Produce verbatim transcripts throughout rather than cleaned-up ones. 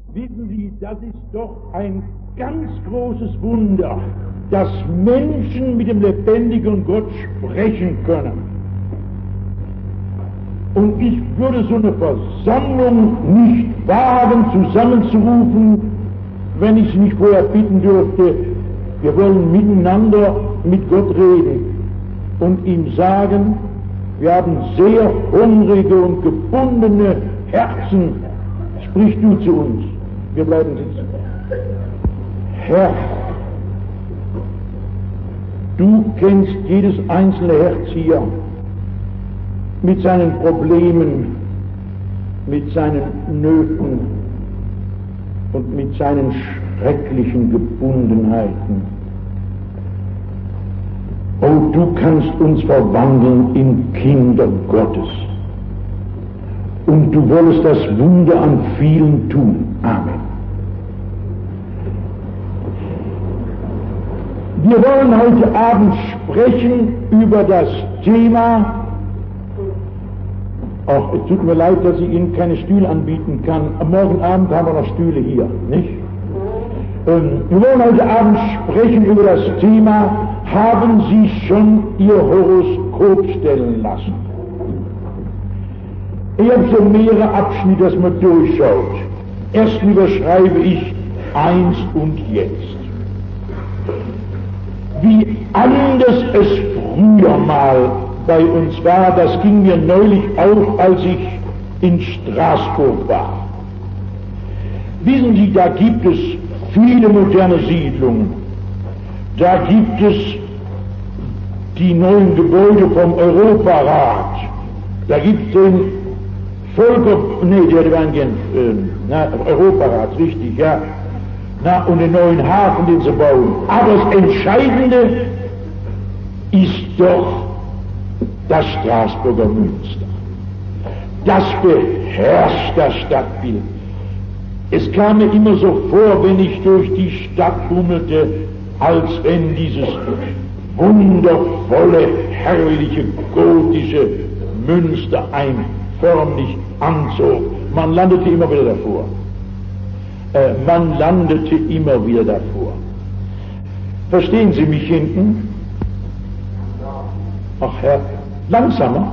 Wissen Sie, das ist doch ein ganz großes Wunder, dass Menschen mit dem lebendigen Gott sprechen können. Und ich würde so eine Versammlung nicht wagen, zusammenzurufen, wenn ich sie nicht vorher bitten dürfte, wir wollen miteinander mit Gott reden und ihm sagen, wir haben sehr hungrige und gebundene Herzen, sprich du zu uns. Wir bleiben sitzen. Herr, du kennst jedes einzelne Herz hier mit seinen Problemen, mit seinen Nöten und mit seinen schrecklichen Gebundenheiten. Oh, du kannst uns verwandeln in Kinder Gottes. Und du wolltest das Wunder an vielen tun. Amen. Wir wollen heute Abend sprechen über das Thema. Ach, es tut mir leid, dass ich Ihnen keine Stühle anbieten kann. Am Morgen Abend haben wir noch Stühle hier, nicht? Ähm, wir wollen heute Abend sprechen über das Thema, haben Sie schon Ihr Horoskop stellen lassen? Ich habe so mehrere Abschnitte, dass man durchschaut. Erst überschreibe ich einst und jetzt. Wie anders es früher mal bei uns war, das ging mir neulich auf, als ich in Straßburg war. Wissen Sie, da gibt es viele moderne Siedlungen. Da gibt es die neuen Gebäude vom Europarat. Da gibt es den Volker, nee, der war gern, äh, na, Europarat, richtig, ja. Na, und den neuen Hafen, den sie bauen. Aber das Entscheidende ist doch das Straßburger Münster. Das beherrscht das Stadtbild. Es kam mir immer so vor, wenn ich durch die Stadt bummelte, als wenn dieses wundervolle, herrliche, gotische Münster ein förmlich anzog. Man landete immer wieder davor. Äh, man landete immer wieder davor. Verstehen Sie mich hinten? Ach Herr, langsamer.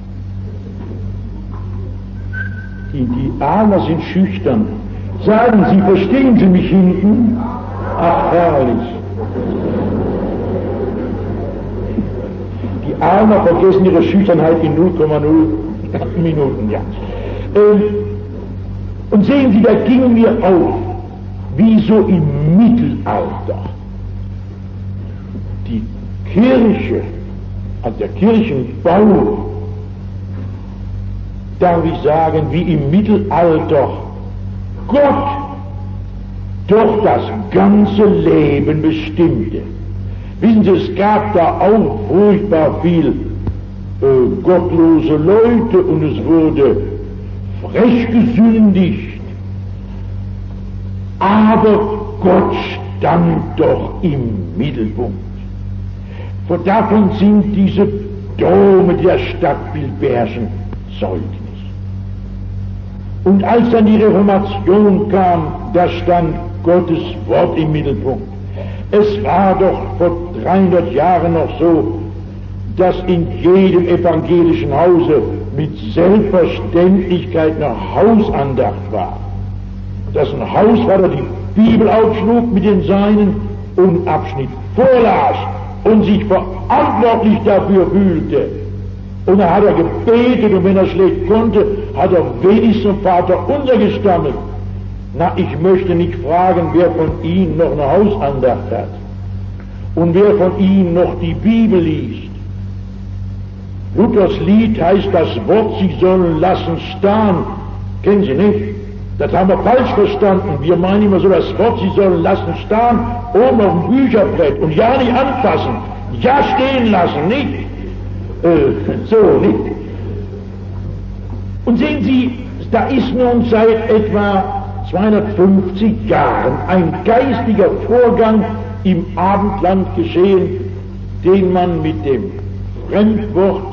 Die, die Ahner sind schüchtern. Sagen Sie, verstehen Sie mich hinten? Ach, herrlich. Die Ahner vergessen ihre Schüchternheit in null Komma null Minuten, ja. Ähm, und sehen Sie, da ging mir auf, wie so im Mittelalter die Kirche, also der Kirchenbau, darf ich sagen, wie im Mittelalter Gott doch das ganze Leben bestimmte. Wissen Sie, es gab da auch furchtbar viel äh, gottlose Leute und es wurde frech gesündigt, aber Gott stand doch im Mittelpunkt. Vor davon sind diese Dome, die das Stadtbild beherrschen, Zeugnis. Und als dann die Reformation kam, da stand Gottes Wort im Mittelpunkt. Es war doch vor dreihundert Jahren noch so, dass in jedem evangelischen Hause mit Selbstverständlichkeit eine Hausandacht war. Dass ein Hausvater die Bibel aufschlug mit den Seinen und Abschnitt vorlas und sich verantwortlich dafür fühlte. Und dann hat er gebetet und wenn er schlecht konnte, hat er wenigstens Vater unser gestammelt. Na, ich möchte nicht fragen, wer von Ihnen noch eine Hausandacht hat und wer von Ihnen noch die Bibel liest. Luthers Lied heißt das Wort, Sie sollen lassen starren. Kennen Sie nicht? Das haben wir falsch verstanden. Wir meinen immer so das Wort, Sie sollen lassen starren, oben auf dem Bücherbrett und ja nicht anfassen, ja stehen lassen, nicht? Äh, so, nicht? Und sehen Sie, da ist nun seit etwa zweihundertfünfzig Jahren ein geistiger Vorgang im Abendland geschehen, den man mit dem Fremdwort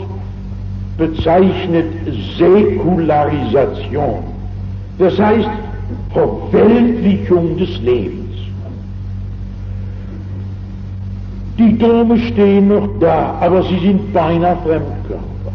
bezeichnet Säkularisation. Das heißt, Verweltlichung Verherrlichung des Lebens. Die Dome stehen noch da, aber sie sind beinahe Fremdkörper.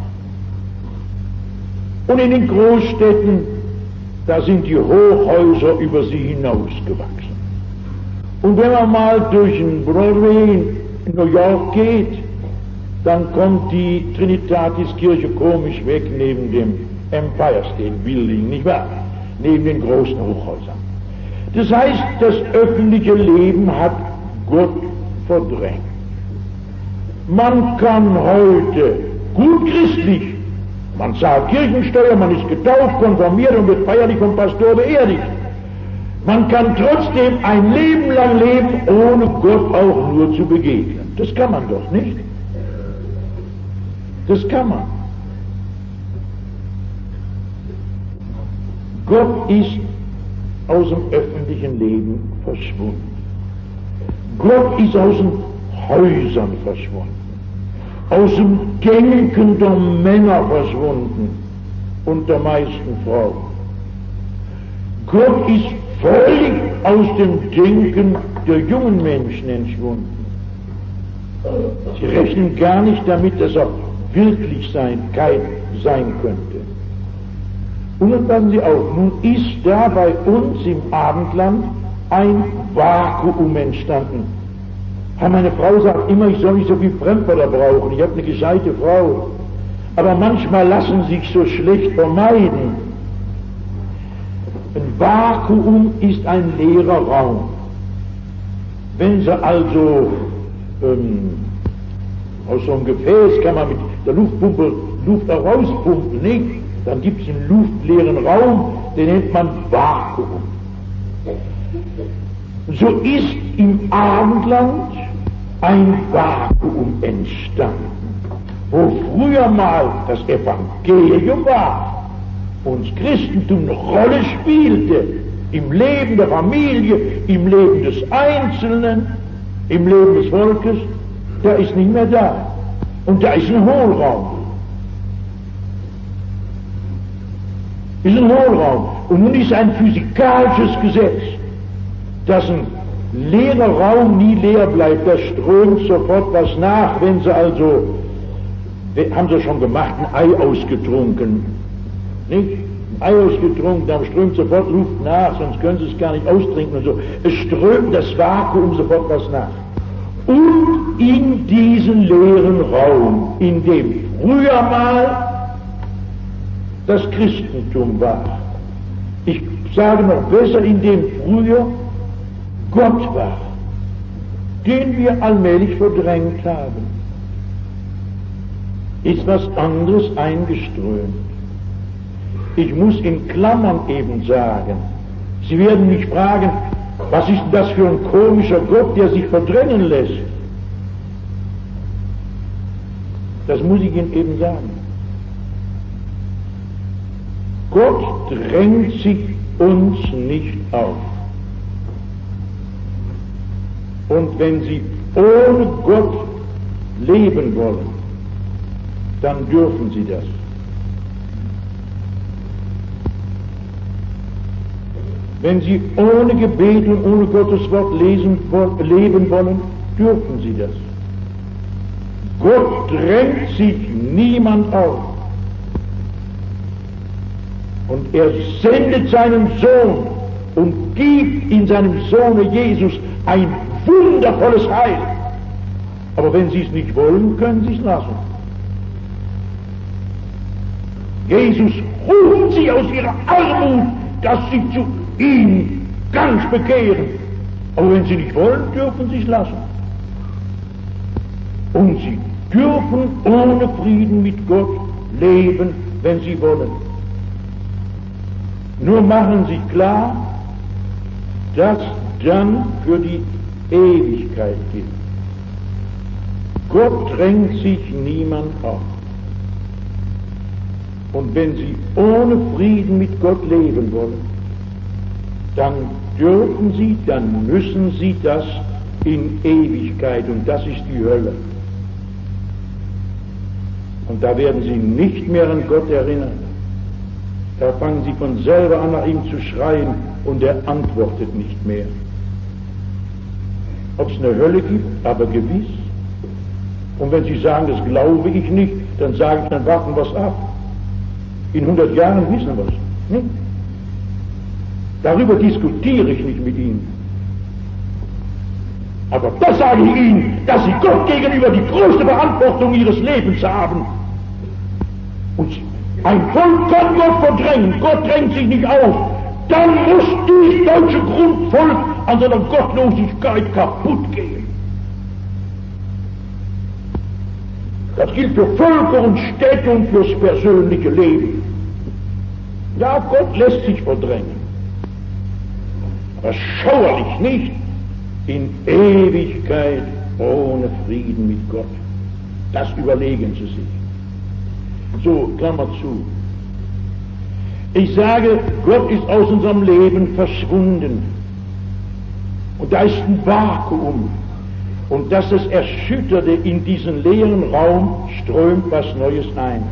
Und in den Großstädten, da sind die Hochhäuser über sie hinausgewachsen. Und wenn man mal durch den Broadway in New York geht, dann kommt die Trinitatiskirche komisch weg neben dem Empire State Building, nicht wahr? Neben den großen Hochhäusern. Das heißt, das öffentliche Leben hat Gott verdrängt. Man kann heute gut christlich, man zahlt Kirchensteuer, man ist getauft, konformiert und wird feierlich vom Pastor beerdigt. Man kann trotzdem ein Leben lang leben, ohne Gott auch nur zu begegnen. Das kann man doch nicht. Das kann man. Gott ist aus dem öffentlichen Leben verschwunden. Gott ist aus den Häusern verschwunden, aus dem Denken der Männer verschwunden und der meisten Frauen. Gott ist völlig aus dem Denken der jungen Menschen entschwunden. Sie rechnen gar nicht damit, dass er Wirklichkeit sein könnte. Und nun passen Sie auf, nun ist da bei uns im Abendland ein Vakuum entstanden. Meine Frau sagt immer, ich soll nicht so viel Fremdwörter brauchen, ich habe eine gescheite Frau. Aber manchmal lassen sie sich so schlecht vermeiden. Ein Vakuum ist ein leerer Raum. Wenn Sie also ähm, aus so einem Gefäß kann man mit der Luftpumpe Luft herauspumpen, nicht? Dann gibt es einen luftleeren Raum, den nennt man Vakuum. So ist im Abendland ein Vakuum entstanden, wo früher mal das Evangelium war und das Christentum eine Rolle spielte im Leben der Familie, im Leben des Einzelnen, im Leben des Volkes, da ist nicht mehr da. Und da ist ein Hohlraum. Ist ein Hohlraum. Und nun ist ein physikalisches Gesetz, dass ein leerer Raum nie leer bleibt, da strömt sofort was nach. Wenn Sie also, haben Sie schon gemacht, ein Ei ausgetrunken, nicht? Ein Ei ausgetrunken, dann strömt sofort Luft nach, sonst können Sie es gar nicht austrinken und so. Es strömt das Vakuum sofort was nach. Und in diesen leeren Raum, in dem früher mal das Christentum war, ich sage noch besser, in dem früher Gott war, den wir allmählich verdrängt haben, ist was anderes eingeströmt. Ich muss in Klammern eben sagen, Sie werden mich fragen, was ist das für ein komischer Gott, der sich verdrängen lässt? Das muss ich Ihnen eben sagen. Gott drängt sich uns nicht auf. Und wenn Sie ohne Gott leben wollen, dann dürfen Sie das. Wenn Sie ohne Gebet und ohne Gottes Wort lesen, leben wollen, dürfen Sie das. Gott drängt sich niemand auf. Und er sendet seinen Sohn und gibt in seinem Sohne Jesus ein wundervolles Heil. Aber wenn Sie es nicht wollen, können Sie es lassen. Jesus ruft Sie aus Ihrer Armut, dass Sie zu ihm ganz bekehren. Aber wenn Sie nicht wollen, dürfen Sie es lassen. Und Sie dürfen ohne Frieden mit Gott leben, wenn Sie wollen. Nur machen Sie klar, dass dann für die Ewigkeit gilt. Gott drängt sich niemand auf. Und wenn Sie ohne Frieden mit Gott leben wollen, dann dürfen Sie, dann müssen Sie das in Ewigkeit, und das ist die Hölle. Und da werden Sie nicht mehr an Gott erinnern. Da fangen Sie von selber an, nach ihm zu schreien, und er antwortet nicht mehr. Ob es eine Hölle gibt, aber gewiss. Und wenn Sie sagen, das glaube ich nicht, dann sage ich, dann warten wir es ab. In hundert Jahren wissen wir es. Nicht? Darüber diskutiere ich nicht mit Ihnen. Aber das sage ich Ihnen, dass Sie Gott gegenüber die größte Verantwortung Ihres Lebens haben. Und ein Volk kann Gott verdrängen. Gott drängt sich nicht auf. Dann muss dieses deutsche Grundvolk an seiner Gottlosigkeit kaputt gehen. Das gilt für Völker und Städte und fürs persönliche Leben. Ja, Gott lässt sich verdrängen. Aber schauerlich nicht in Ewigkeit ohne Frieden mit Gott. Das überlegen Sie sich. So, Klammer zu. Ich sage, Gott ist aus unserem Leben verschwunden. Und da ist ein Vakuum. Und das ist Erschütterte, in diesen leeren Raum strömt was Neues ein.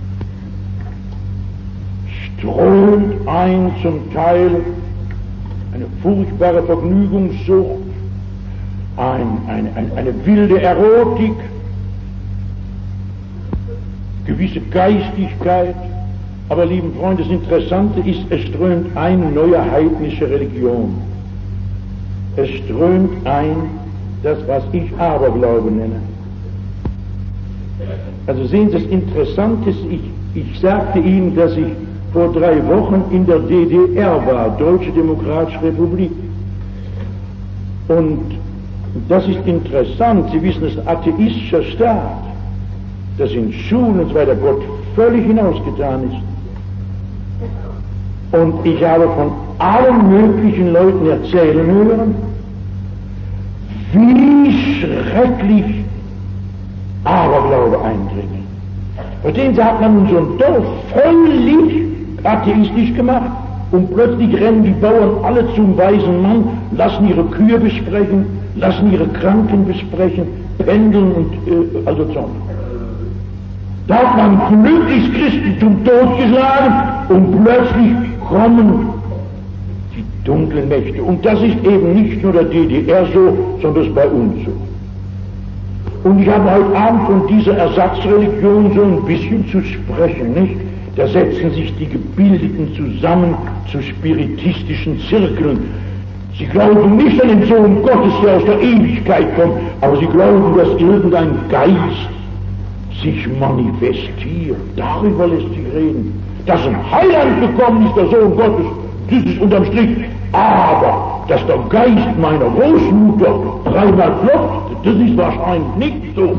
Strömt ein zum Teil eine furchtbare Vergnügungssucht, ein, eine, eine, eine wilde Erotik, gewisse Geistigkeit. Aber, lieben Freunde, das Interessante ist, es strömt eine neue heidnische Religion. Es strömt ein, das, was ich Aberglaube nenne. Also sehen Sie, das Interessante ist, ich, ich sagte Ihnen, dass ich vor drei Wochen in der D D R war, Deutsche Demokratische Republik. Und das ist interessant, Sie wissen, es ist ein atheistischer Staat, dass in Schulen und so weiter Gott völlig hinausgetan ist. Und ich habe von allen möglichen Leuten erzählen hören, wie schrecklich Aberglaube eindringen. Verstehen Sie, hat man so ein Dorf völlig atheistisch gemacht und plötzlich rennen die Bauern alle zum weisen Mann, lassen ihre Kühe besprechen, lassen ihre Kranken besprechen, pendeln und äh, also so. Da hat man glücklich Christentum totgeschlagen und plötzlich kommen die dunklen Mächte. Und das ist eben nicht nur der D D R so, sondern das ist bei uns so. Und ich habe heute Abend von dieser Ersatzreligion so ein bisschen zu sprechen, nicht? Da setzen sich die Gebildeten zusammen zu spiritistischen Zirkeln. Sie glauben nicht an den Sohn Gottes, der aus der Ewigkeit kommt, aber sie glauben, dass irgendein Geist sich manifestiert. Darüber lässt sich reden. Dass ein Heiland gekommen ist, der Sohn Gottes, das ist unterm Strich. Aber, dass der Geist meiner Großmutter dreimal klopft, das ist wahrscheinlich nicht so.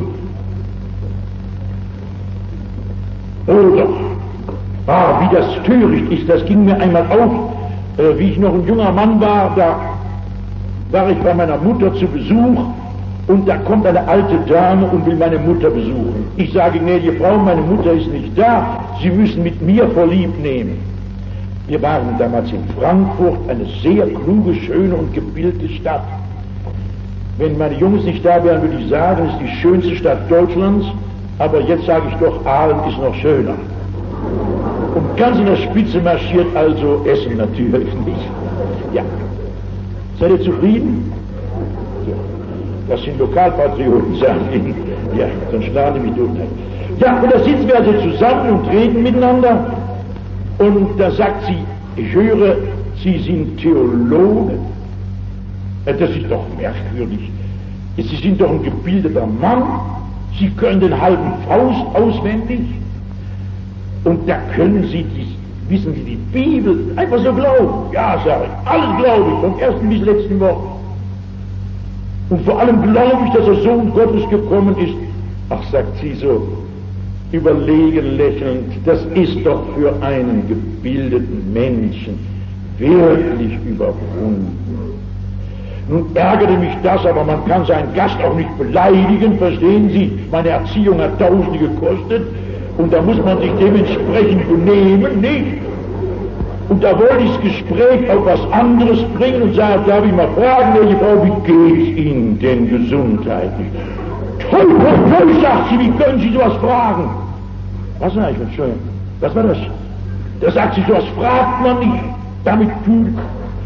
Oder, ah, wie das töricht ist, das ging mir einmal auf, äh, wie ich noch ein junger Mann war, da war ich bei meiner Mutter zu Besuch und da kommt eine alte Dame und will meine Mutter besuchen. Ich sage, gnädige Frau, meine Mutter ist nicht da, Sie müssen mit mir vorlieb nehmen. Wir waren damals in Frankfurt, eine sehr kluge, schöne und gebildete Stadt. Wenn meine Jungs nicht da wären, würde ich sagen, es ist die schönste Stadt Deutschlands, aber jetzt sage ich doch, Aalen ist noch schöner. Und ganz in der Spitze marschiert also Essen natürlich nicht. Ja. Seid ihr zufrieden? Ja. Das sind Lokalpatrioten, sagen Ihnen. Ja, sonst schlagen die mich durch. Ja, und da sitzen wir also zusammen und reden miteinander. Und da sagt sie, ich höre, Sie sind Theologe. Das ist doch merkwürdig. Sie sind doch ein gebildeter Mann. Sie können den halben Faust auswendig. Und da können Sie, die, wissen Sie, die Bibel einfach so glauben. Ja, sage ich, alles glaube ich, vom ersten bis letzten Wort. Und vor allem glaube ich, dass der Sohn Gottes gekommen ist. Ach, sagt sie so, überlegen lächelnd, das ist doch für einen gebildeten Menschen wirklich überwunden. Nun ärgerte mich das, aber man kann seinen Gast auch nicht beleidigen, verstehen Sie? Meine Erziehung hat Tausende gekostet und da muss man sich dementsprechend benehmen, nicht? Und da wollte ich das Gespräch auf was anderes bringen und sage, darf ich mal fragen, welche Frau, wie geht's Ihnen denn gesundheitlich? Toll, toll, toll, sagt sie, wie können Sie sowas fragen? Was war ich, Entschuldigung? Was war das? Da sagt sie, sowas fragt man nicht. Damit fühlt,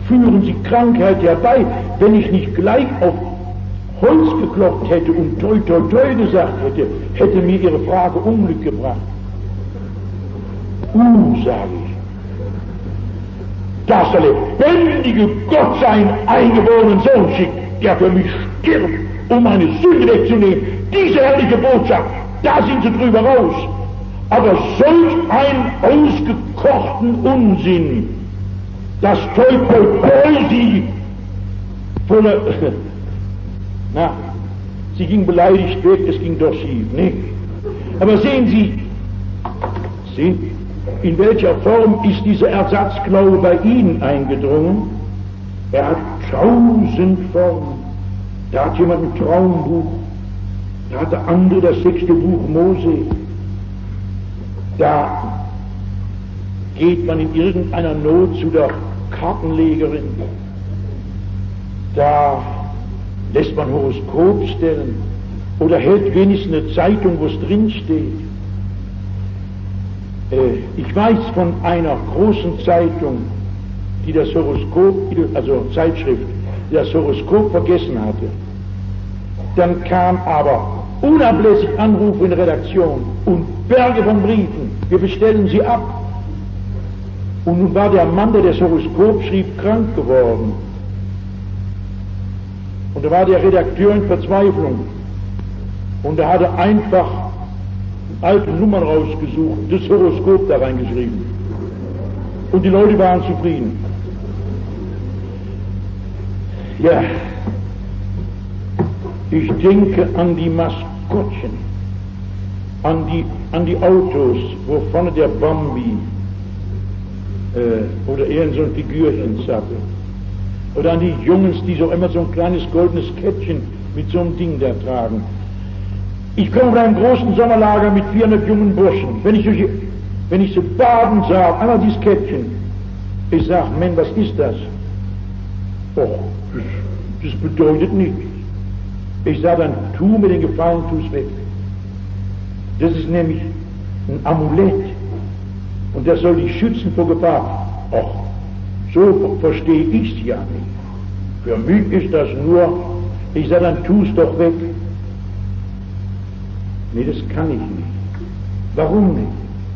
führen Sie Krankheit herbei. Wenn ich nicht gleich auf Holz geklopft hätte und toi toi toi gesagt hätte, hätte mir Ihre Frage Unglück gebracht. Uh, sage ich, dass der lebendige Gott seinen eingeborenen Sohn schickt, der für mich stirbt, um meine Sünde wegzunehmen. Diese herrliche Botschaft, da sind Sie drüber raus. Aber solch einen ausgekochten Unsinn, das toi toi toi Sie voller, na, sie ging beleidigt weg, es ging doch schief, nicht? Aber sehen Sie, sehen, in welcher Form ist dieser Ersatzglaube bei Ihnen eingedrungen? Er hat tausend Formen. Da hat jemand ein Traumbuch, da hat der andere das sechste Buch Mose. Da geht man in irgendeiner Not zu der Kartenlegerin. Da lässt man Horoskop stellen oder hält wenigstens eine Zeitung, wo es drin steht. Äh, ich weiß von einer großen Zeitung, die das Horoskop, also Zeitschrift, die das Horoskop vergessen hatte. Dann kam aber unablässig Anrufe in der Redaktion und Berge von Briefen. Wir bestellen sie ab. Und nun war der Mann, der das Horoskop schrieb, krank geworden. Und da war der Redakteur in Verzweiflung. Und er hatte einfach alte Nummern rausgesucht, das Horoskop da reingeschrieben. Und die Leute waren zufrieden. Ja, ich denke an die Maskottchen, an die, an die Autos, wo vorne der Bambi äh, oder irgend so ein Figürchen sappelt. Oder an die Jungs, die so immer so ein kleines goldenes Kettchen mit so einem Ding da tragen. Ich komme von einem großen Sommerlager mit vierhundert jungen Burschen. Wenn ich, solche, wenn ich sie baden sah, einmal dieses Kettchen, ich sag, Mann, was ist das? Och, das, das bedeutet nichts. Ich sag dann, tu mir den Gefallen, tu's weg. Das ist nämlich ein Amulett. Und das soll dich schützen vor Gefahr. Och, so verstehe ich's ja nicht. Für mich ist das nur, ich sag dann, tu's doch weg. Nee, das kann ich nicht. Warum nicht?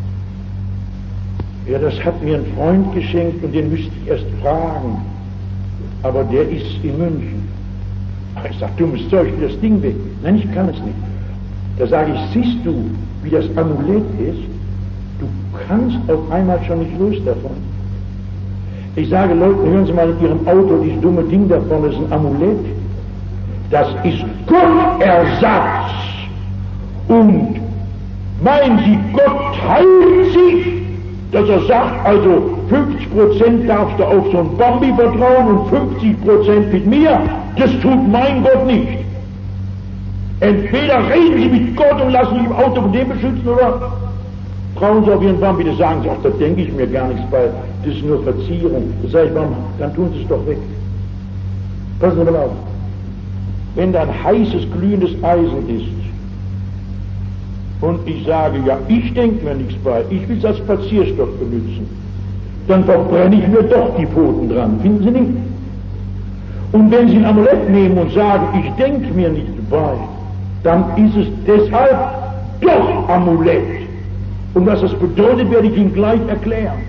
Ja, das hat mir ein Freund geschenkt und den müsste ich erst fragen. Aber der ist in München. Ach, ich sag, dummes Zeug, ich will das Ding weg. Nein, ich kann es nicht. Da sage ich, siehst du, wie das Amulett ist? Du kannst auf einmal schon nicht los davon. Ich sage, Leute, hören Sie mal in Ihrem Auto, dieses dumme Ding da vorne ist ein Amulett. Das ist Gottersatz. Und meinen Sie, Gott heilt sich, dass er sagt, also fünfzig Prozent darfst du auf so einen Bambi vertrauen und fünfzig Prozent mit mir? Das tut mein Gott nicht. Entweder reden Sie mit Gott und lassen sich im Auto von dem beschützen, oder trauen Sie auf Ihren Bambi, das sagen Sie, ach, da denke ich mir gar nichts bei, das ist nur Verzierung. Das sage ich, Bambi, dann tun Sie es doch weg. Passen Sie mal auf. Wenn da ein heißes, glühendes Eisen ist, und ich sage, ja, ich denke mir nichts bei, ich will es als Spazierstock benutzen, dann verbrenne ich mir doch die Pfoten dran, finden Sie nicht? Und wenn Sie ein Amulett nehmen und sagen, ich denke mir nichts bei, dann ist es deshalb doch Amulett. Und was das bedeutet, werde ich Ihnen gleich erklären.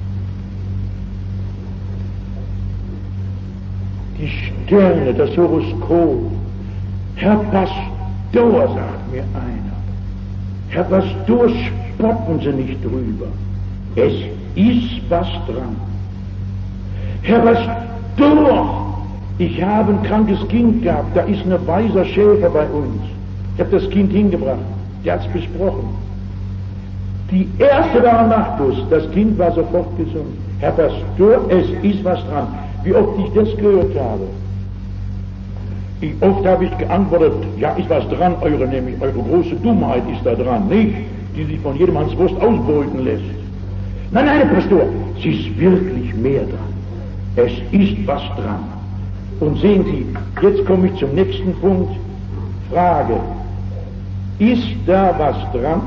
Die Sterne, das Horoskop, Herr Pastor, sagt mir einer, Herr Pastor, spotten Sie nicht drüber. Es ist was dran. Herr Pastor, ich habe ein krankes Kind gehabt, da ist ein weißer Schäfer bei uns. Ich habe das Kind hingebracht, der hat es besprochen. Die erste war machtlos, das Kind war sofort gesund. Herr Pastor, es ist was dran. Wie oft ich das gehört habe. Ich, oft habe ich geantwortet, ja, ist was dran, eure, nämlich eure große Dummheit ist da dran, nicht? Die sich von jedem Hans Wurst ausbeuten lässt. Nein, nein, Herr Pastor, es ist wirklich mehr dran. Es ist was dran. Und sehen Sie, jetzt komme ich zum nächsten Punkt. Frage, ist da was dran?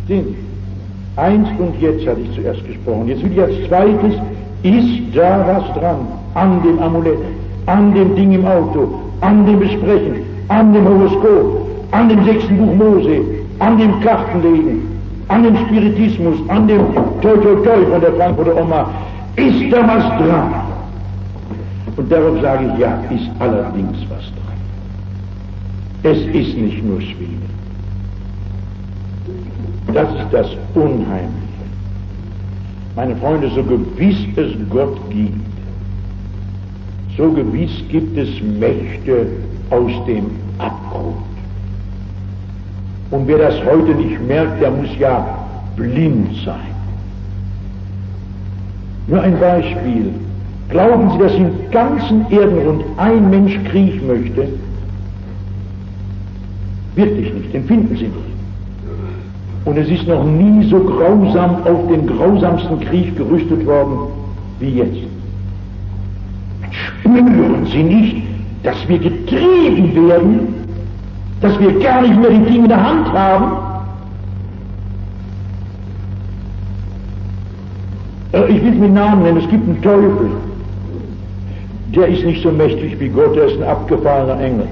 Sehen Sie, eins und jetzt hatte ich zuerst gesprochen. Jetzt will ich als zweites, ist da was dran? An dem Amulett, an dem Ding im Auto, an dem Besprechen, an dem Horoskop, an dem sechsten Buch Mose, an dem Kartenlegen, an dem Spiritismus, an dem Toi Toi Toi von der Frankfurter Oma. Ist da was dran? Und darauf sage ich, ja, ist allerdings was dran. Es ist nicht nur Schwede. Das ist das Unheimliche. Meine Freunde, so gewiss es Gott gibt, so gewiss gibt es Mächte aus dem Abgrund. Und wer das heute nicht merkt, der muss ja blind sein. Nur ein Beispiel. Glauben Sie, dass im ganzen Erdenrund ein Mensch Krieg möchte? Wirklich nicht, den finden Sie nicht. Und es ist noch nie so grausam auf den grausamsten Krieg gerüstet worden wie jetzt. Spüren Sie nicht, dass wir getrieben werden, dass wir gar nicht mehr die Dinge in der Hand haben? Äh, ich will es mit Namen nennen, es gibt einen Teufel. Der ist nicht so mächtig wie Gott, er ist ein abgefallener Engel.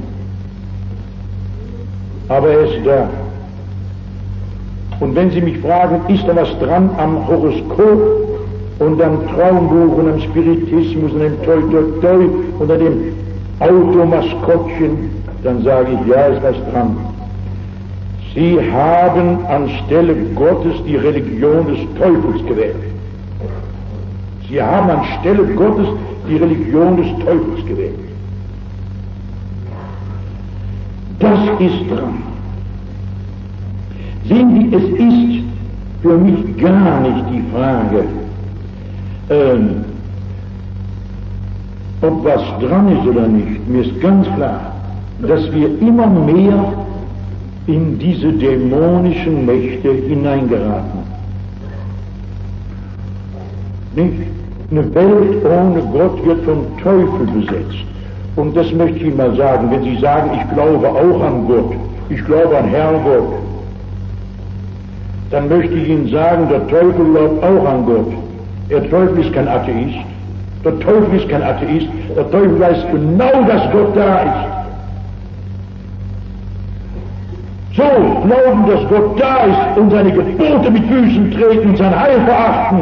Aber er ist da. Und wenn Sie mich fragen, ist da was dran am Horoskop und am Traumbuch und am Spiritismus und dem Toi Toi Toi und an dem Automaskottchen, dann sage ich, ja, ist was dran. Sie haben anstelle Gottes die Religion des Teufels gewählt. Sie haben anstelle Gottes die Religion des Teufels gewählt. Das ist dran. Sehen Sie, es ist für mich gar nicht die Frage, ähm, ob was dran ist oder nicht. Mir ist ganz klar, dass wir immer mehr in diese dämonischen Mächte hineingeraten. Nicht? Eine Welt ohne Gott wird vom Teufel besetzt. Und das möchte ich Ihnen mal sagen, wenn Sie sagen, ich glaube auch an Gott, ich glaube an Herrgott, dann möchte ich Ihnen sagen, der Teufel glaubt auch an Gott. Der Teufel ist kein Atheist. Der Teufel ist kein Atheist. Der Teufel weiß genau, dass Gott da ist. So, glauben, dass Gott da ist und seine Gebote mit Füßen treten und sein Heil verachten.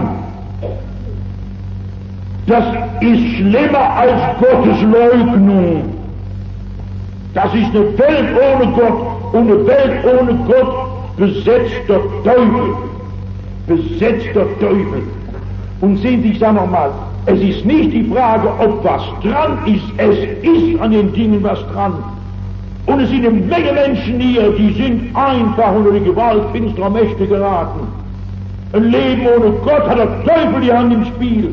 Das ist schlimmer als Gottes Leugnung. Das ist eine Welt ohne Gott und eine Welt ohne Gott besetzt der Teufel. Besetzt der Teufel. Und sehen Sie, ich sage nochmal, es ist nicht die Frage, ob was dran ist, es ist an den Dingen was dran. Und es sind eine Menge Menschen hier, die sind einfach unter die Gewalt finsterer Mächte geraten. Ein Leben ohne Gott hat der Teufel die Hand im Spiel.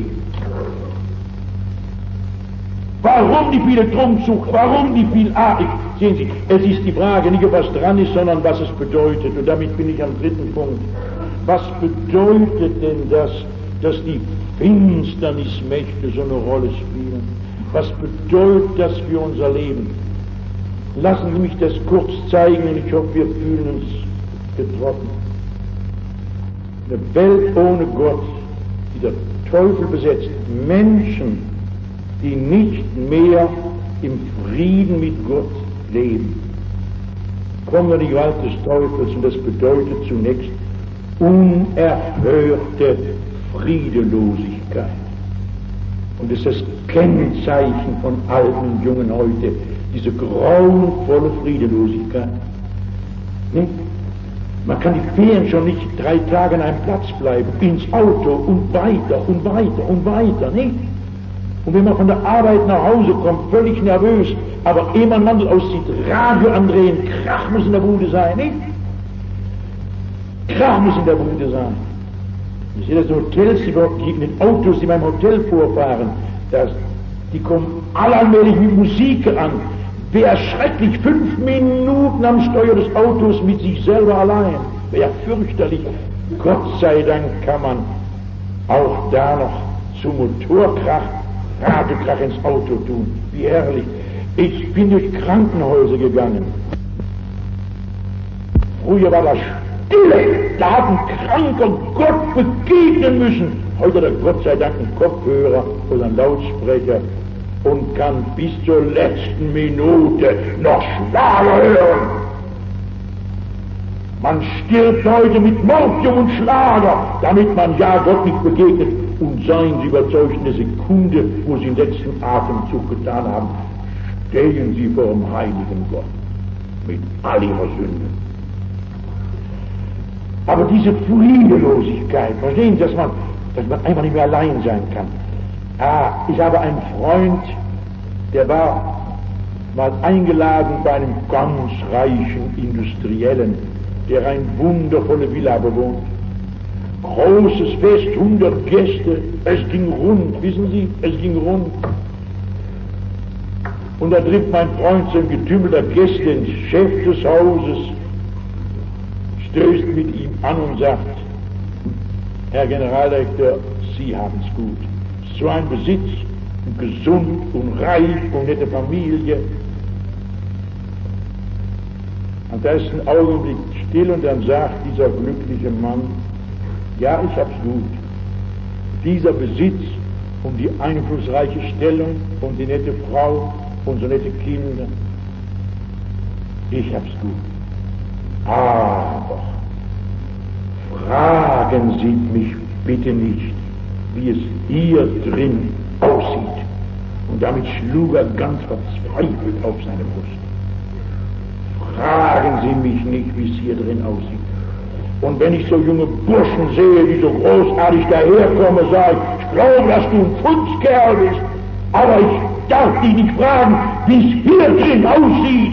Warum die viele Trunksucht? Warum die viel Ah, ich, sehen Sie, es ist die Frage nicht, ob was dran ist, sondern was es bedeutet. Und damit bin ich am dritten Punkt. Was bedeutet denn das, dass die Finsternismächte so eine Rolle spielen? Was bedeutet das für unser Leben? Lassen Sie mich das kurz zeigen und ich hoffe, wir fühlen uns getroffen. Eine Welt ohne Gott, die der Teufel besetzt. Menschen, die nicht mehr im Frieden mit Gott leben, kommen in die Gewalt des Teufels, und das bedeutet zunächst unerhörte Friedelosigkeit. Und das ist das Kennzeichen von alten und Jungen heute, diese grauenvolle Friedelosigkeit. Nicht? Man kann die Ferien schon nicht drei Tage an einem Platz bleiben, ins Auto und weiter und weiter und weiter, nicht? Und wenn man von der Arbeit nach Hause kommt, völlig nervös, aber ehe man Mandel auszieht, Radio andrehen, Krach muss in der Bude sein, nicht? Krach muss in der Bude sein. Ich sehe das in Hotels, die in den Autos, die beim Hotel vorfahren, das, die kommen alle allmählich mit Musik an. Wäre schrecklich, fünf Minuten am Steuer des Autos mit sich selber allein. Wäre fürchterlich. Gott sei Dank kann man auch da noch zum Motorkrach, Radiokrach ins Auto tun. Wie herrlich. Ich bin durch Krankenhäuser gegangen. Früher war das Stille. Da hat ein kranker Gott begegnen müssen. Heute hat er Gott sei Dank einen Kopfhörer oder einen Lautsprecher und kann bis zur letzten Minute noch Schlager hören. Man stirbt heute mit Morphium und Schlager, damit man ja Gott nicht begegnet. Und seien Sie überzeugt, eine Sekunde, wo Sie den letzten Atemzug getan haben, stehen Sie vor dem heiligen Gott mit all Ihrer Sünden. Aber diese Friedelosigkeit, verstehen Sie, dass man, dass man einfach nicht mehr allein sein kann. Ah, ich habe einen Freund, der war mal eingeladen bei einem ganz reichen Industriellen, der eine wundervolle Villa bewohnt. Großes Fest, hundert Gäste, es ging rund, wissen Sie, es ging rund. Und da trifft mein Freund so ein Getümmel der Gäste, den Chef des Hauses, stößt mit ihm an und sagt, Herr Generaldirektor, Sie haben's gut. So ein Besitz, und gesund und reich und nette Familie. Und da ist ein Augenblick still und dann sagt dieser glückliche Mann, ja, ich hab's gut. Dieser Besitz und die einflussreiche Stellung und die nette Frau und so nette Kinder, ich hab's gut. Aber fragen Sie mich bitte nicht, wie es hier drin aussieht. Und damit schlug er ganz verzweifelt auf seine Brust. Fragen Sie mich nicht, wie es hier drin aussieht. Und wenn ich so junge Burschen sehe, die so großartig daherkommen, sage ich, ich glaube, dass du ein Fuchskerl bist, aber ich darf dich nicht fragen, wie es hier drin aussieht.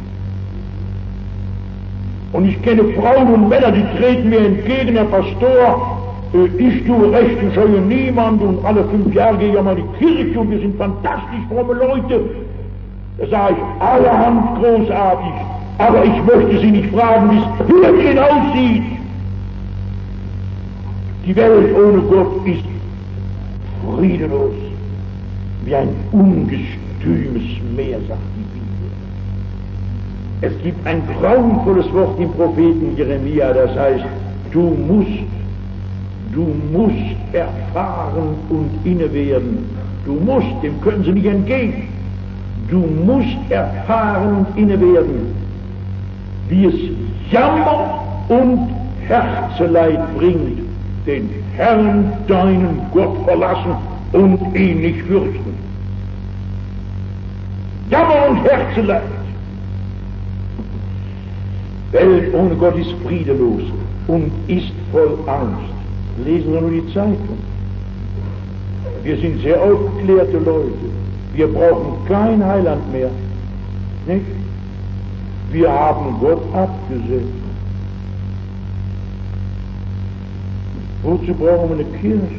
Und ich kenne Frauen und Männer, die treten mir entgegen, Herr Pastor, ich tue Rechten, scheue niemand und alle fünf Jahre gehe ich einmal in die Kirche und wir sind fantastisch fromme Leute. Da sage ich, allerhand großartig, aber ich möchte Sie nicht fragen, wie es hier drin aussieht. Die Welt ohne Gott ist friedelos, wie ein ungestümes Meer, sagt die Bibel. Es gibt ein grauenvolles Wort im Propheten Jeremia, das heißt, du musst, du musst erfahren und inne werden. Du musst, dem können Sie nicht entgehen. Du musst erfahren und inne werden, wie es Jammer und Herzeleid bringt, den Herrn, deinen Gott verlassen und ihn nicht fürchten. Jammer und Herzeleid. Welt ohne Gott ist friedelos und ist voll Angst. Lesen wir nur die Zeitung. Wir sind sehr aufgeklärte Leute. Wir brauchen kein Heiland mehr. Nicht? Wir haben Gott abgesetzt. Wozu brauchen wir eine Kirche?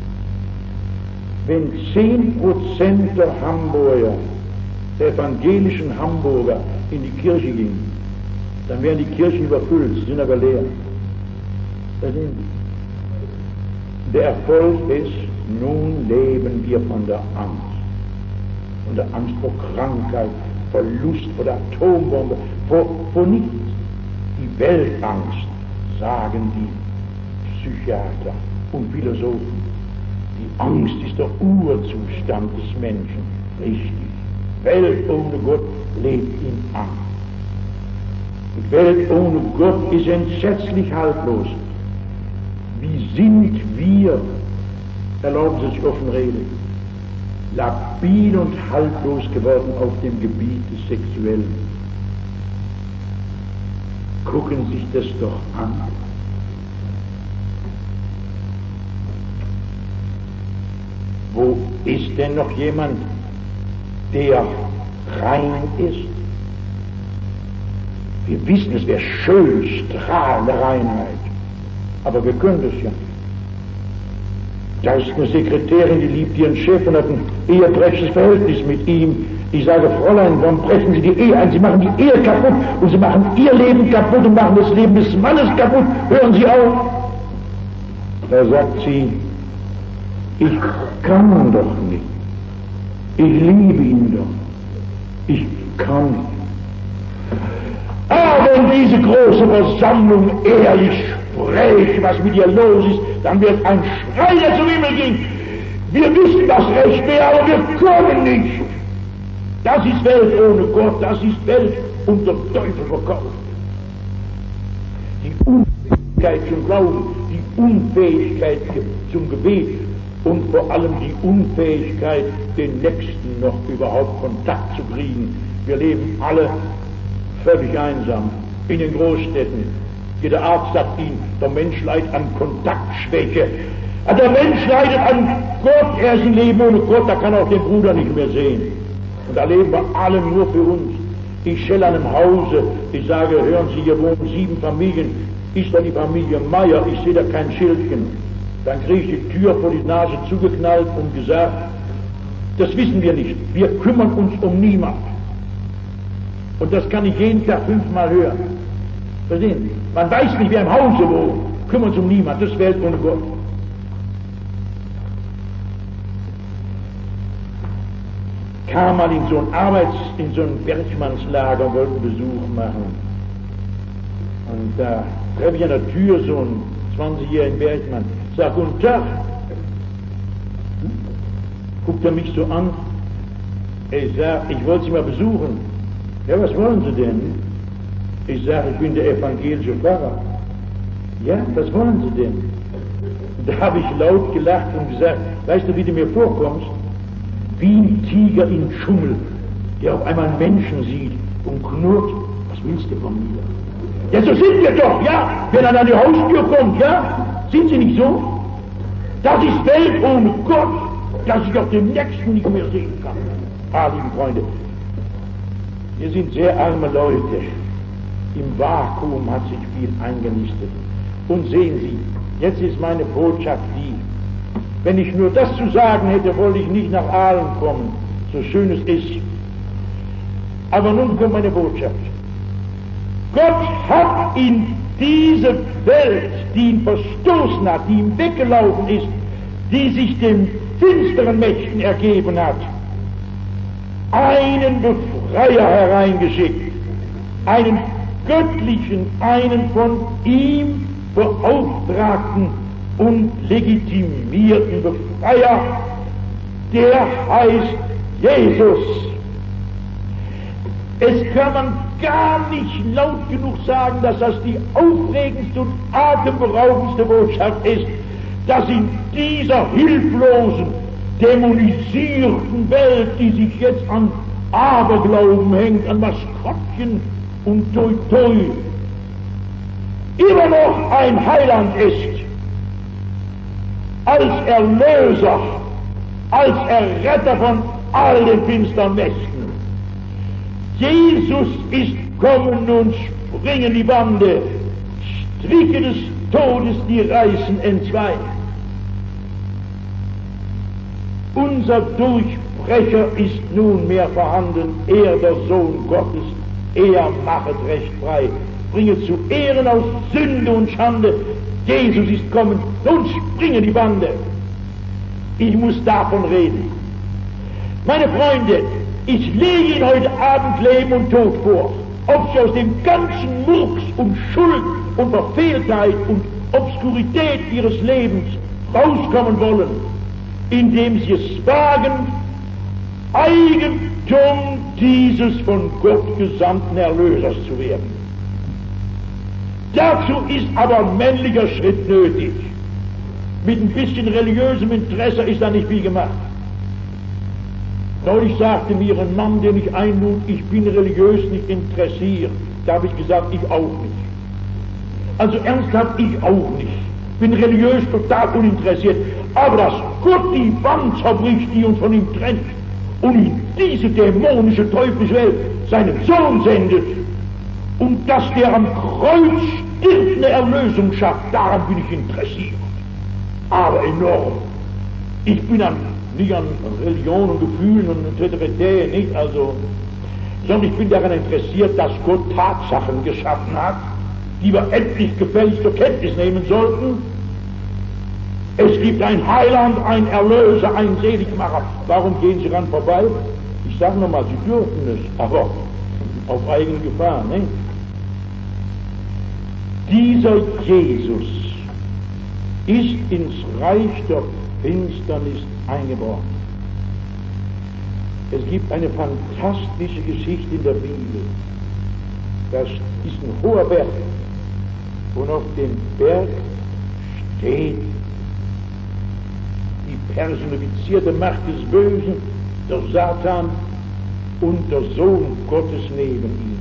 Wenn zehn Prozent der Hamburger, der evangelischen Hamburger, in die Kirche gingen, dann wären die Kirchen überfüllt, sie sind aber leer. Das sind der Erfolg ist, nun leben wir von der Angst. Von der Angst vor Krankheit, Verlust, vor der Atombombe, vor, vor nichts. Die Weltangst, sagen die Psychiater und Philosophen. Die Angst ist der Urzustand des Menschen. Richtig. Welt ohne Gott lebt in Angst. Die Welt ohne Gott ist entsetzlich haltlos. Wie sind wir, erlauben Sie sich offen reden, labil und haltlos geworden auf dem Gebiet des Sexuellen. Gucken Sie sich das doch an. Wo ist denn noch jemand, der rein ist? Wir wissen, es wäre schön, strahlende Reinheit. Aber wir können das ja nicht. Da ist eine Sekretärin, die liebt ihren Chef und hat ein ehebrechenes Verhältnis mit ihm. Ich sage, Fräulein, warum brechen Sie die Ehe ein? Sie machen die Ehe kaputt und Sie machen Ihr Leben kaputt und machen das Leben des Mannes kaputt. Hören Sie auf. Da sagt sie, ich kann doch nicht. Ich liebe ihn doch. Ich kann nicht. Aber wenn diese große Versammlung ehrlich spräche, was mit ihr los ist, dann wird ein Schrei, der zum Himmel ging. Wir wissen, was Recht wäre, aber wir können nicht. Das ist Welt ohne Gott, das ist Welt unter Teufel verkauft. Die Unfähigkeit zum Glauben, die Unfähigkeit zum Gebet und vor allem die Unfähigkeit, den Nächsten noch überhaupt Kontakt zu kriegen. Wir leben alle völlig einsam in den Großstädten. Jeder Arzt sagt Ihnen, der Mensch leidet an Kontaktschwäche. Der Mensch leidet an Gott, er ist ein Leben ohne Gott, da kann auch den Bruder nicht mehr sehen. Und da leben wir alle nur für uns. Ich schelle an einem Hause, ich sage, hören Sie, hier wohnen sieben Familien, ist da die Familie Meier, ich sehe da kein Schildchen. Dann kriege ich die Tür vor die Nase zugeknallt und gesagt, das wissen wir nicht, wir kümmern uns um niemand. Und das kann ich jeden Tag fünfmal hören. Verstehen Sie? Man weiß nicht, wer im Hause wohnt, kümmern uns um niemand, das ist Welt ohne Gott. Kam mal in so ein Arbeits-, in so ein Bergmannslager, wollten Besuch machen. Und da treffe ich an der Tür so einen zwanzigjährigen Bergmann. Sag, guten Tag. Hm? Guckt er mich so an. Ich sag, ich wollte Sie mal besuchen. Ja, was wollen Sie denn? Ich sage, ich bin der evangelische Pfarrer. Ja, was wollen Sie denn? Und da habe ich laut gelacht und gesagt, weißt du, wie du mir vorkommst? Wie ein Tiger im Dschungel, der auf einmal einen Menschen sieht und knurrt, was willst du von mir? Ja, so sind wir doch, ja, wenn er an die Haustür kommt, ja? Sind Sie nicht so? Das ist Welt ohne Gott, dass ich auf den Nächsten nicht mehr sehen kann. Ah, liebe Freunde, wir sind sehr arme Leute. Im Vakuum hat sich viel eingenistet. Und sehen Sie, jetzt ist meine Botschaft die, wenn ich nur das zu sagen hätte, wollte ich nicht nach Aalen kommen, so schön es ist. Aber nun kommt meine Botschaft. Gott hat in diese Welt, die ihn verstoßen hat, die ihm weggelaufen ist, die sich den finsteren Mächten ergeben hat, einen Befreier hereingeschickt, einen göttlichen, einen von ihm beauftragten und legitimierten Befreier, der heißt Jesus. Es kann man gar nicht laut genug sagen, dass das die aufregendste und atemberaubendste Botschaft ist, dass in dieser hilflosen, dämonisierten Welt, die sich jetzt an Aberglauben hängt, an Maskottchen und Toi Toi, immer noch ein Heiland ist, als Erlöser, als Erretter von all den finstern Mächten. Jesus ist kommen und springen die Bande, Stricke des Todes, die reißen entzwei. Unser Durchbrecher ist nunmehr vorhanden, er der Sohn Gottes, er machet recht frei, bringet zu Ehren aus Sünde und Schande, Jesus ist kommen, nun springen die Bande. Ich muss davon reden. Meine Freunde, ich lege Ihnen heute Abend Leben und Tod vor. Ob Sie aus dem ganzen Murks und Schuld und Verfehltheit und Obskurität Ihres Lebens rauskommen wollen, indem Sie es wagen, Eigentum dieses von Gott gesandten Erlösers zu werden. Dazu ist aber ein männlicher Schritt nötig. Mit ein bisschen religiösem Interesse ist da nicht viel gemacht. Neulich sagte mir ein Mann, den ich einlud, ich bin religiös nicht interessiert. Da habe ich gesagt, ich auch nicht. Also ernsthaft, ich auch nicht. Bin religiös total uninteressiert. Aber dass Gott die Wand zerbricht, die uns von ihm trennt, und in diese dämonische, teuflische Welt seinen Sohn sendet, und dass der am Kreuz stirbt, eine Erlösung schafft, daran bin ich interessiert. Aber enorm. Ich bin an, nicht an Religion und Gefühlen und Totalität, nicht, also, sondern ich bin daran interessiert, dass Gott Tatsachen geschaffen hat, die wir endlich gefälligst zur Kenntnis nehmen sollten. Es gibt ein Heiland, ein Erlöser, ein Seligmacher. Warum gehen Sie ran vorbei? Ich sage nochmal, Sie dürfen es, aber auf eigene Gefahr, nicht? dieser Jesus ist ins Reich der Finsternis eingebrochen. Es gibt eine fantastische Geschichte in der Bibel. Das ist ein hoher Berg. Und auf dem Berg steht die personifizierte Macht des Bösen, der Satan und der Sohn Gottes neben ihm.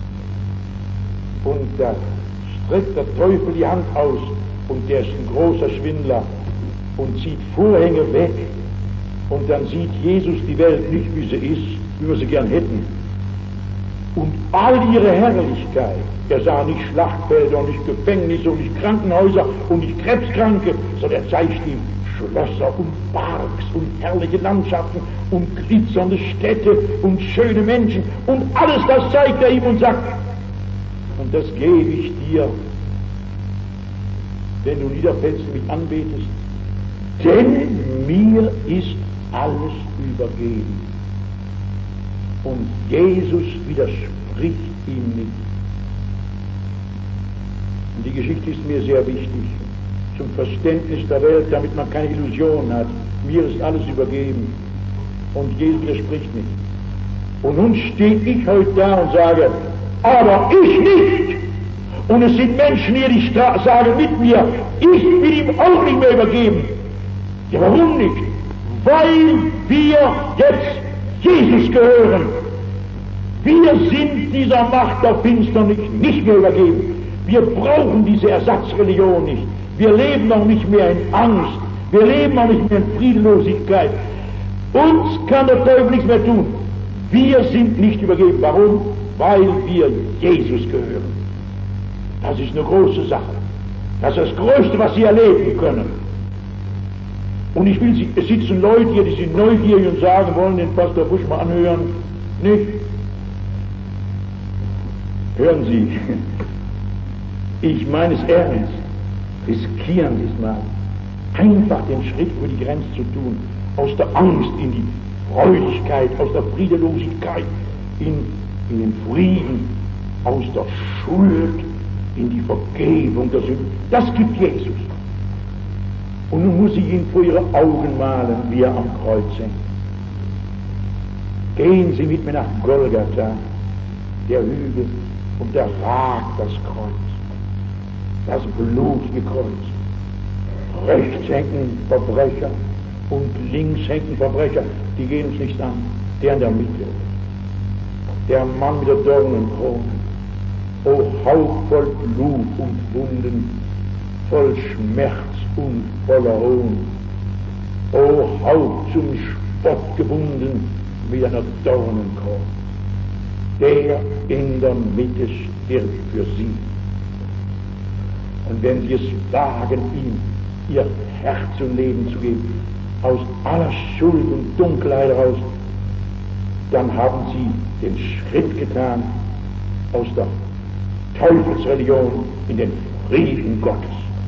Und da streckt der Teufel die Hand aus, und der ist ein großer Schwindler und zieht Vorhänge weg, und dann sieht Jesus die Welt nicht, wie sie ist, wie wir sie gern hätten. Und all ihre Herrlichkeit, er sah nicht Schlachtfelder und nicht Gefängnisse und nicht Krankenhäuser und nicht Krebskranke, sondern er zeigt ihm Schlösser und Parks und herrliche Landschaften und glitzernde Städte und schöne Menschen und alles das zeigt er ihm und sagt, und das gebe ich dir, wenn du niederfällst und mich anbetest, denn mir ist alles übergeben. Und Jesus widerspricht ihm nicht. Und die Geschichte ist mir sehr wichtig, zum Verständnis der Welt, damit man keine Illusionen hat. Mir ist alles übergeben. Und Jesus widerspricht nicht. Und nun stehe ich heute da und sage, aber ich nicht. Und es sind Menschen hier, die sagen mit mir, ich will ihm auch nicht mehr übergeben. Ja, warum nicht? Weil wir jetzt Jesus gehören. Wir sind dieser Macht der Finsternis nicht mehr übergeben. Wir brauchen diese Ersatzreligion nicht. Wir leben noch nicht mehr in Angst. Wir leben noch nicht mehr in Friedenlosigkeit. Uns kann der Teufel nichts mehr tun. Wir sind nicht übergeben. Warum? Weil wir Jesus gehören. Das ist eine große Sache. Das ist das Größte, was Sie erleben können. Und ich will Sie, es sitzen Leute hier, die sind neugierig und sagen, wollen den Pastor Busch mal anhören. Nicht? Hören Sie, ich meine es ernst. Riskieren Sie es mal. Einfach den Schritt über die Grenze zu tun. Aus der Angst in die Freudigkeit, aus der Friedelosigkeit in, in den Frieden, aus der Schuld in die Vergebung der Sünden. Das gibt Jesus. Und nun muss ich ihn vor Ihre Augen malen, wie er am Kreuz hängt. Gehen Sie mit mir nach Golgatha, der Hügel, und da ragt das Kreuz, das blutige Kreuz. Rechts hängen Verbrecher und links hängen Verbrecher, die gehen uns nicht an. Der in der Mitte, der Mann mit der Dornenkrone, o Haupt voll Blut und Wunden, voll Schmerz und voller Hohn, o Haupt zum Spott gebunden mit einer Dornenkrone. Der in der Mitte stirbt für sie. Und wenn sie es wagen, ihm ihr Herz und Leben zu geben, aus aller Schuld und Dunkelheit heraus, dann haben sie den Schritt getan aus der Teufelsreligion in den Frieden Gottes.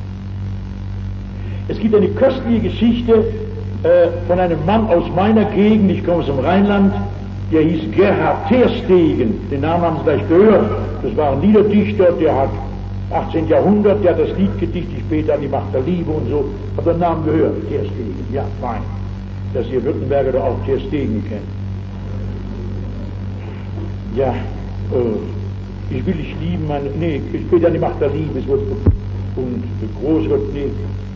Es gibt eine köstliche Geschichte äh, von einem Mann aus meiner Gegend, ich komme aus dem Rheinland, der hieß Gerhard Terstegen, den Namen haben Sie vielleicht gehört, das war ein Liederdichter, der hat achtzehnten Jahrhundert, der hat das Lied gedichtet, später an die Macht der Liebe und so, hat den Namen gehört, Terstegen, ja, fein, dass ihr Württemberger doch auch Terstegen kennt. Ja, äh, ich will dich lieben, meine, nee, später an die Macht der Liebe, es wird, und groß wird, nee,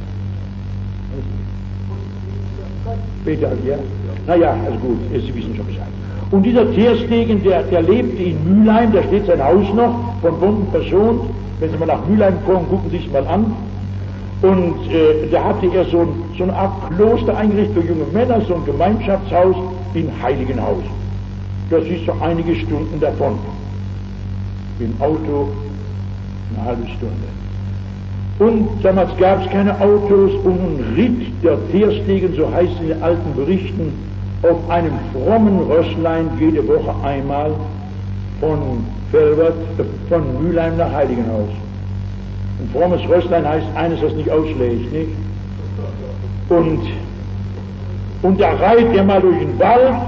später, ja, naja, also gut, Sie wissen schon Bescheid. Und dieser Terstegen, der, der lebte in Mülheim, da steht sein Haus noch, von bunten Personen. Wenn Sie mal nach Mülheim kommen, gucken Sie sich mal an. Und äh, da hatte er so, ein, so eine Art Kloster eingerichtet für junge Männer, so ein Gemeinschaftshaus in Heiligenhaus. Das ist so einige Stunden davon. Im Auto eine halbe Stunde. Und damals gab es keine Autos und nun ritt der Terstegen, so heißt es in den alten Berichten, auf einem frommen Rösslein jede Woche einmal von Velbert, von Mülheim nach Heiligenhaus. Ein frommes Rösslein heißt eines, das nicht ausschlägt, nicht? Und, und da reitet er mal durch den Wald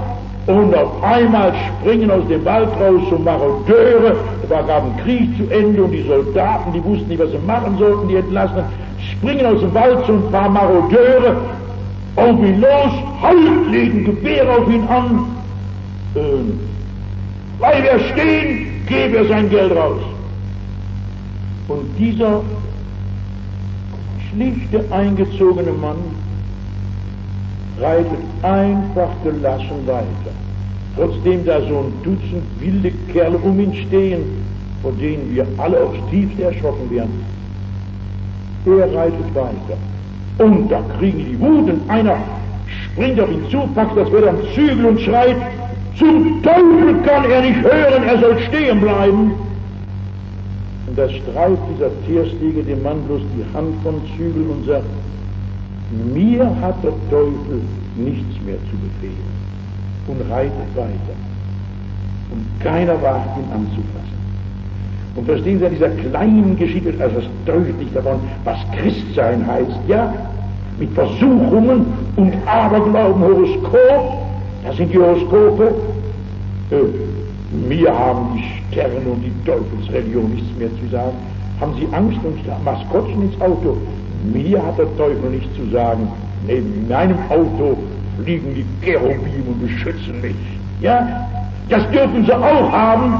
Und auf einmal springen aus dem Wald raus so Marodeure, da war gerade ein Krieg zu Ende und die Soldaten, die wussten nicht, was sie machen sollten, die Entlassenen, springen aus dem Wald so ein paar Marodeure auf ihn los, halt, legen Gewehr auf ihn an, ähm, bleibe er stehen, gebe er sein Geld raus. Und dieser schlichte, eingezogene Mann reitet einfach gelassen weiter. Trotzdem da so ein Dutzend wilde Kerle um ihn stehen, vor denen wir alle aufs Tiefste erschrocken wären. Er reitet weiter. Und da kriegen die Wut und einer springt auf ihn zu, packt das Wetter am Zügel und schreit, zum Teufel kann er nicht hören, er soll stehen bleiben. Und da streift dieser Tierstige dem Mann bloß die Hand vom Zügel und sagt, mir hat der Teufel nichts mehr zu befehlen, und reitet weiter. Und keiner wagt ihn anzufassen. Und verstehen Sie, an dieser kleinen Geschichte ist also deutlich davon, was Christsein heißt, ja? Mit Versuchungen und Aberglauben, Horoskop, das sind die Horoskope. Äh, mir haben die Sterne und die Teufelsreligion nichts mehr zu sagen. Haben Sie Angst und Maskottchen ins Auto? Mir hat der Teufel nichts zu sagen. Neben meinem Auto fliegen die Cherubim und beschützen mich. Ja? Das dürfen sie auch haben,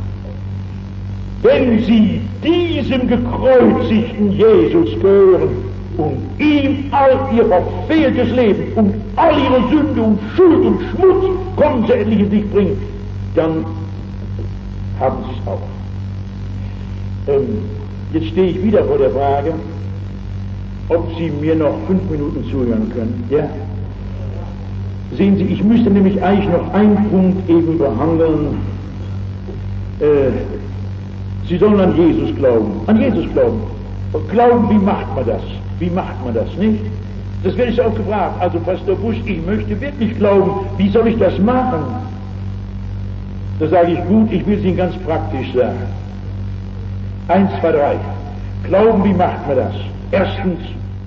wenn sie diesem gekreuzigten Jesus gehören und ihm all ihr verfehltes Leben und all ihre Sünde und Schuld und Schmutz kommen sie endlich in sich bringen, dann haben sie es auch. Ähm, jetzt stehe ich wieder vor der Frage, ob Sie mir noch fünf Minuten zuhören können. Ja? Sehen Sie, ich müsste nämlich eigentlich noch einen Punkt eben behandeln. Äh, Sie sollen an Jesus glauben. An Jesus glauben. Und glauben, wie macht man das? Wie macht man das, nicht? Das werde ich auch gefragt. Also, Pastor Busch, ich möchte wirklich glauben. Wie soll ich das machen? Da sage ich, gut, ich will es Ihnen ganz praktisch sagen. Eins, zwei, drei. Glauben, wie macht man das? Erstens,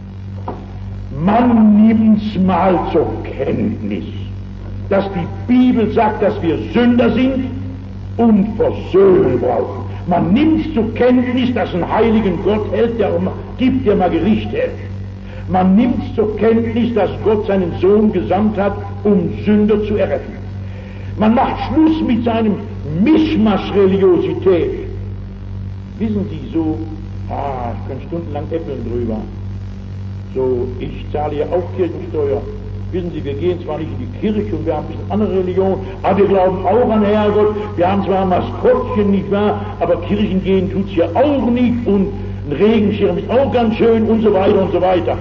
man nimmt's mal zur Kenntnis, dass die Bibel sagt, dass wir Sünder sind und Versöhnung brauchen. Man nimmt zur Kenntnis, dass ein heiligen Gott hält, der gibt, der mal Gericht hält. Man nimmt zur Kenntnis, dass Gott seinen Sohn gesandt hat, um Sünder zu erretten. Man macht Schluss mit seinem Mischmasch-Religiosität. Wissen Sie, so, ah, ich kann stundenlang äppeln drüber. So, ich zahle ja auch Kirchensteuer. Wissen Sie, wir gehen zwar nicht in die Kirche und wir haben ein bisschen andere Religion, aber wir glauben auch an Herrgott. Wir haben zwar ein Maskottchen, nicht wahr, aber Kirchen gehen tut's ja auch nicht und ein Regenschirm ist auch ganz schön und so weiter und so weiter.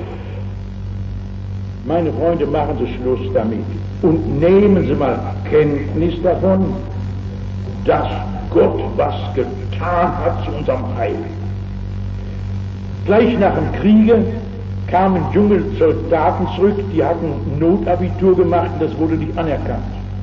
Meine Freunde, machen Sie Schluss damit und nehmen Sie mal Kenntnis davon, dass Gott was getan hat zu unserem Heil. Gleich nach dem Kriege kamen junge Soldaten zurück, die hatten Notabitur gemacht und das wurde nicht anerkannt.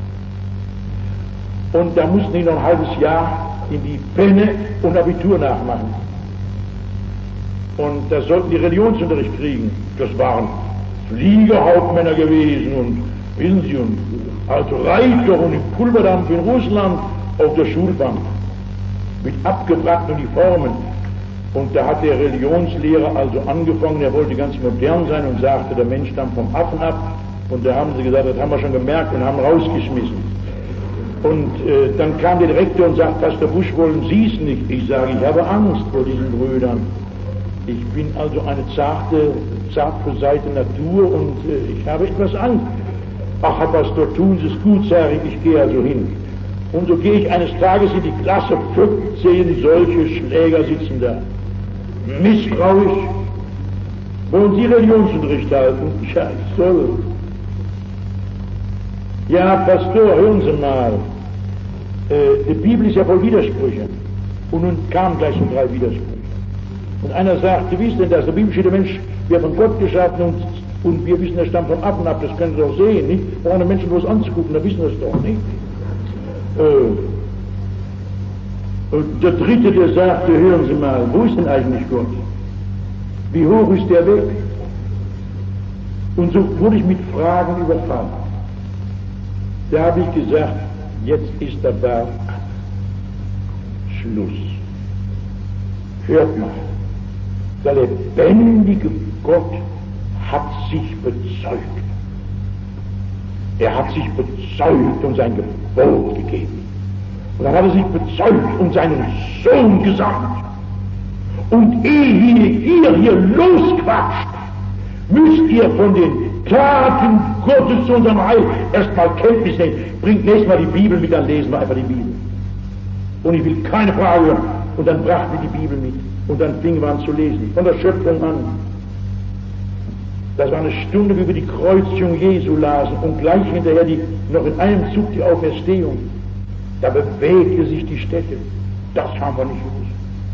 Und da mussten die noch ein halbes Jahr in die Penne und Abitur nachmachen. Und da sollten die Religionsunterricht kriegen. Das waren Fliegerhauptmänner gewesen und, wissen Sie, und also Reiter und im Pulverdampf in Russland auf der Schulbank mit abgebrannten Uniformen. Und da hat der Religionslehrer also angefangen, er wollte ganz modern sein und sagte, der Mensch stammt vom Affen ab. Und da haben sie gesagt, das haben wir schon gemerkt und haben rausgeschmissen. Und äh, dann kam der Direktor und sagt, Pastor Busch, wollen Sie es nicht? Ich sage, ich habe Angst vor diesen Brüdern. Ich bin also eine zarte, zart beseite Natur und äh, ich habe etwas Angst. Ach, Herr Pastor, tun Sie es gut, sage ich, ich gehe also hin. Und so gehe ich eines Tages in die Klasse, fünfzehn solche Schläger sitzen da. Misstrauisch. Wollen Sie Religionsunterricht halten? Ja, ich soll. Ja, Pastor, hören Sie mal. Äh, die Bibel ist ja voll Widersprüche. Und nun kamen gleich so drei Widersprüche. Und einer sagte, wie ist denn das? Der Bibel steht, der Mensch wird von Gott geschaffen und, und wir wissen, er stammt vom Affen ab. Das können Sie doch sehen, nicht? Brauchen die Menschen bloß anzugucken, da wissen wir es doch, nicht? Äh, Und der Dritte, der sagte, hören Sie mal, wo ist denn eigentlich Gott? Wie hoch ist der Weg? Und so wurde ich mit Fragen überfallen. Da habe ich gesagt, jetzt ist aber Schluss. Hört mal, der lebendige Gott hat sich bezeugt. Er hat sich bezeugt und sein Gebot gegeben. Und dann hat er sich bezeugt und seinen Sohn gesandt. Und ehe ihr hier losquatscht, müsst ihr von den Taten Gottes zu unserem Heil erstmal Kenntnis nehmen. Bringt nächstes Mal die Bibel mit, dann lesen wir einfach die Bibel. Und ich will keine Frage hören. Und dann brachten wir die Bibel mit. Und dann fingen wir an zu lesen. Von der Schöpfung an. Das war eine Stunde, wie wir die Kreuzigung Jesu lasen. Und gleich hinterher die, noch in einem Zug die Auferstehung. Da bewegte sich die Stätte. Das haben wir nicht gewusst.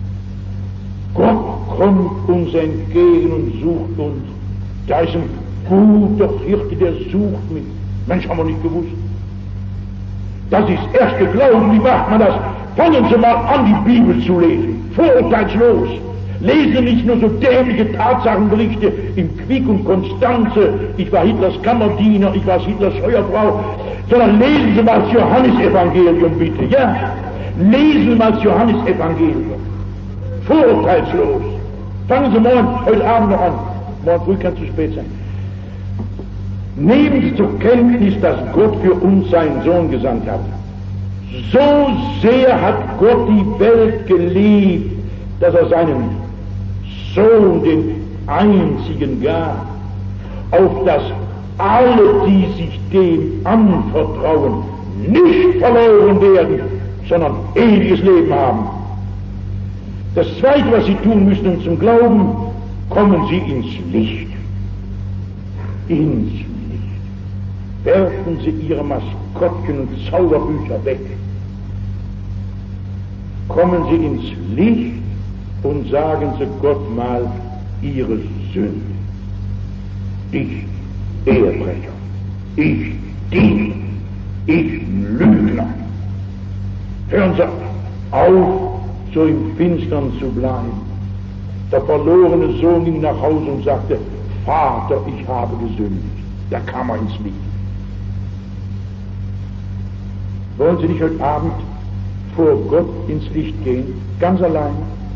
Gott kommt uns entgegen und sucht uns. Da ist ein guter Hirte, der sucht mich. Mensch, haben wir nicht gewusst. Das ist erste Glauben. Wie macht man das? Fangen Sie mal an, die Bibel zu lesen. Vorurteilslos. Lesen nicht nur so dämliche Tatsachenberichte im Quick und Konstanze. Ich war Hitlers Kammerdiener, ich war Hitlers Steuerfrau. Sondern lesen Sie mal das Johannesevangelium, bitte. Ja, lesen Sie mal das Johannesevangelium. Vorurteilslos. Fangen Sie morgen, heute Abend noch an. Morgen früh kann es zu spät sein. Nehmen Sie zur Kenntnis, dass Gott für uns seinen Sohn gesandt hat. So sehr hat Gott die Welt geliebt, dass er seinen Sohn, den einzigen, gab, auf dass alle, die sich dem anvertrauen, nicht verloren werden, sondern ewiges Leben haben. Das Zweite, was Sie tun müssen, um zum Glauben, kommen Sie ins Licht. Ins Licht. Werfen Sie Ihre Maskottchen und Zauberbücher weg. Kommen Sie ins Licht und sagen Sie Gott mal Ihre Sünde. Ich, Ehebrecher, ich, Dieb, ich, Lügner. Hören Sie auf, so im Finstern zu bleiben. Der verlorene Sohn ging nach Hause und sagte, Vater, ich habe gesündigt. Da kam er ins Licht. Wollen Sie nicht heute Abend vor Gott ins Licht gehen, ganz allein?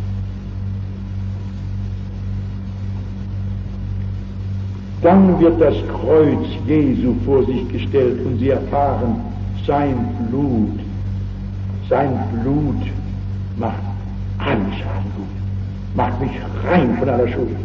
Dann wird das Kreuz Jesu vor sich gestellt und Sie erfahren, sein Blut, sein Blut macht allen Schaden gut, macht mich rein von aller Schuld.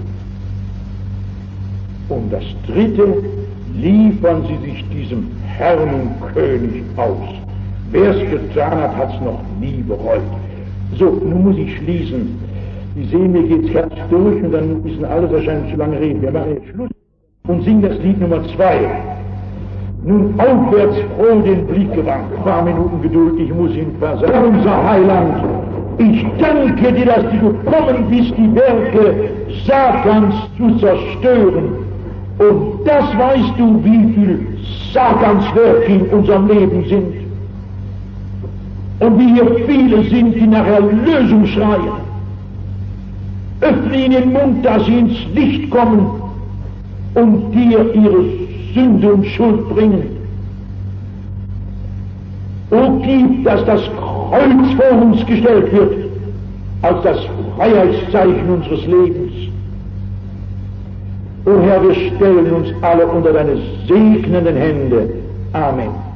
Und das Dritte, liefern Sie sich diesem Herrn und König aus. Wer es getan hat, hat es noch nie bereut. So, nun muss ich schließen. Sie sehen, mir geht's Herz durch und dann müssen alle wahrscheinlich zu lange reden. Wir machen jetzt Schluss und singen das Lied Nummer zwei. Nun aufwärts froh den Blick gewandt. Ein paar Minuten Geduld, ich muss Ihnen versagen. Unser Heiland, ich danke dir, dass du gekommen bist, die Werke Satans zu zerstören. Und das weißt du, wie viel Satans Werke in unserem Leben sind. Und wie hier viele sind, die nach Erlösung schreien. Öffne ihnen den Mund, dass sie ins Licht kommen und dir ihre Sünde und Schuld bringen. O gib, dass das Kreuz vor uns gestellt wird, als das Freiheitszeichen unseres Lebens. O Herr, wir stellen uns alle unter deine segnenden Hände. Amen.